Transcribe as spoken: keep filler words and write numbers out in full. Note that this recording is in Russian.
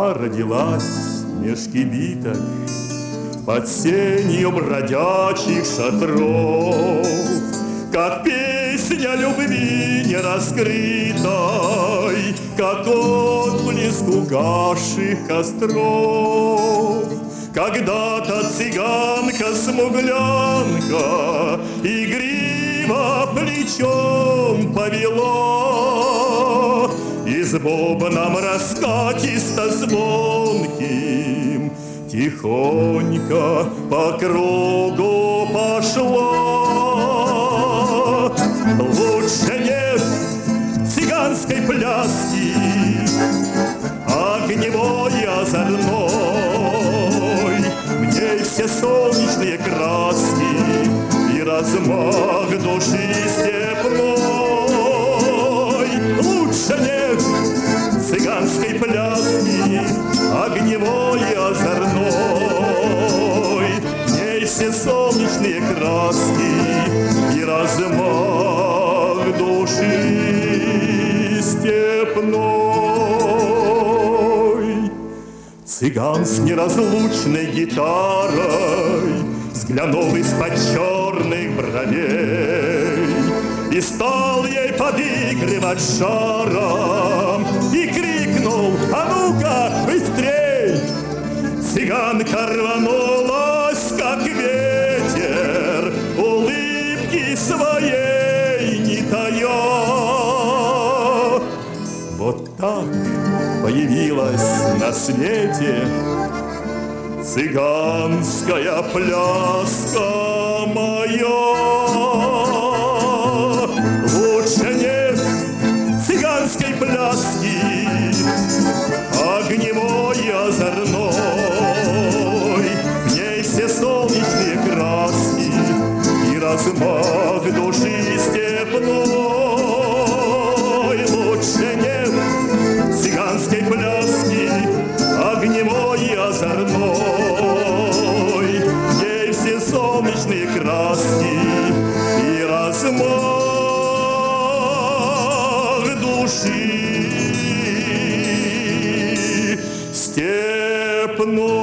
весна родилась меж кибиток под сенью бродячих шатров, как песня любви нераскрытой, как отблеск угасших костров. Когда-то цыганка-смуглянка игриво плечом повела, и с бубном раскатисто звонким тихонько по кругу пошла. Лучше нет цыганской пляски, огневой озорной, мне все солнечные краски и размах души степной. Лучше нет цыганской пляски, огневой и озорной, мне все солнечные краски и размах души степной. Цыган с неразлучной гитарой взглянул из-под черных бровей и стал ей подыгрывать шаром и крикнул: а ну-ка, быстрей! Цыганка рванулась, как ветер, улыбки своей не тая. Вот так появилась на свете цыганская пляска моя. Лучше нет цыганской пляски, огневой и озорной, в ней все солнечные краски и размах души степной. Лучше нет цыганской пляски, огневой и озорной, ей все солнечные краски и размах души степной.